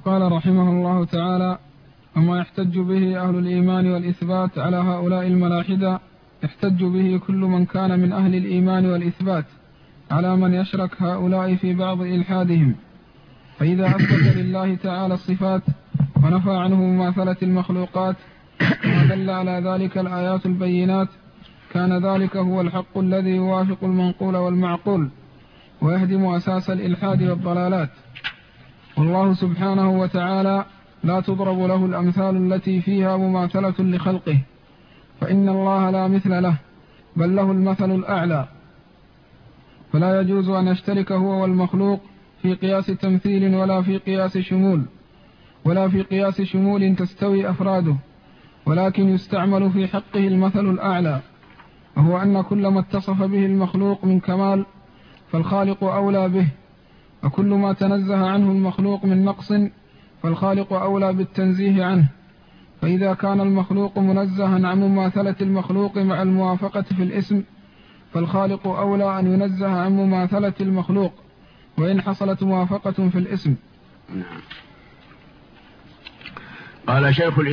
قال رحمه الله تعالى: وما يحتج به أهل الإيمان والإثبات على هؤلاء الملاحدة يحتج به كل من كان من أهل الإيمان والإثبات على من يشرك هؤلاء في بعض إلحادهم. فإذا أثبت لله تعالى الصفات ونفى عنه مماثلة المخلوقات وما دل على ذلك الآيات البينات كان ذلك هو الحق الذي يوافق المنقول والمعقول ويهدم أساس الإلحاد والضلالات. والله سبحانه وتعالى لا تضرب له الأمثال التي فيها مماثلة لخلقه، فإن الله لا مثل له بل له المثل الأعلى، فلا يجوز أن يشترك هو والمخلوق في قياس تمثيل ولا في قياس شمول تستوي أفراده، ولكن يستعمل في حقه المثل الأعلى، وهو أن كل ما اتصف به المخلوق من كمال فالخالق أولى به، وكل ما تنزه عنه المخلوق من نقص فالخالق أولى بالتنزيه عنه. فإذا كان المخلوق منزها عن مماثلة المخلوق مع الموافقة في الاسم فالخالق أولى أن ينزه عن مماثلة المخلوق وإن حصلت موافقة في الاسم. قال شيخ